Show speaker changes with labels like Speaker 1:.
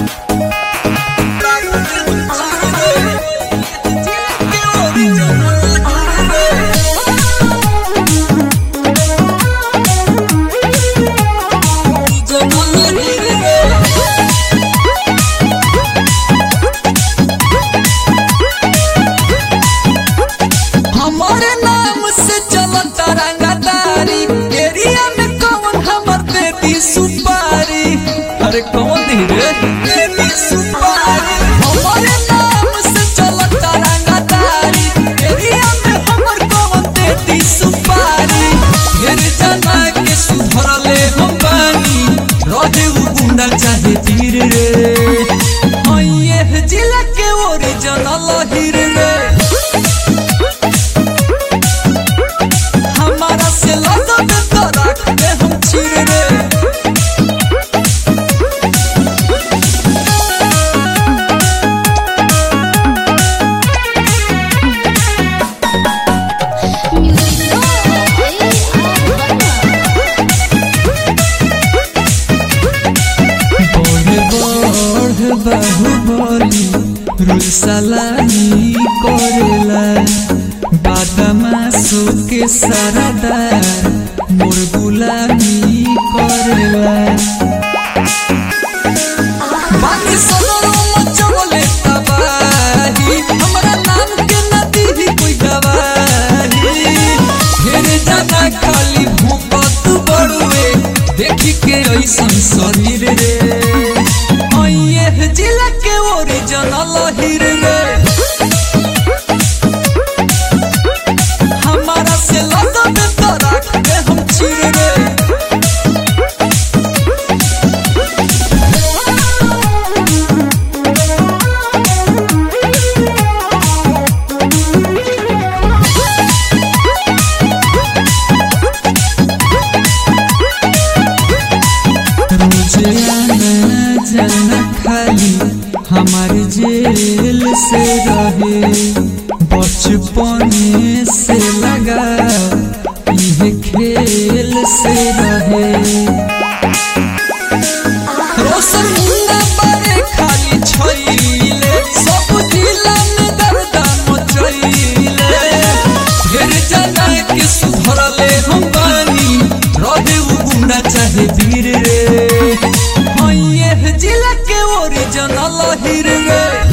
Speaker 1: अरे कौन दी रे तेरी सुपारी हमारे नाम से चलता रंगदारी एरिया में हमर कौन देती सुपारी मेरे जाना के सुधरले हम बानी रोजे उ गुंडा चाहे तीर रे ये जिला के ओरिजिनल हीर रे हमारा से लगन तो रखते हम चीर रे बाहुबली रुल सलामी करेला बदमाशों के सरदार मोर गुलामी करेला बाकी सदरों मचोले तबाही हमरा नाम के नदी ही कोई गवाही ढेर जाना खाली भूकत बड़ुए देखी के ऐसन शरीर रे जिला के ओरिजिनल हीर रे हमारा से लगन तो रखते हम चीर रे जाना खाली हमारे जेल से रहे बचपन से लगा ये खेल से रहे रोशन मुन्ना बारे खाली छईले सब जिला में दर्द मचईले फिर जाना के सुधरले हम बानी रहे उ गुंडा चाहे वीर रे जिला के ओरिजिनल हीर रे।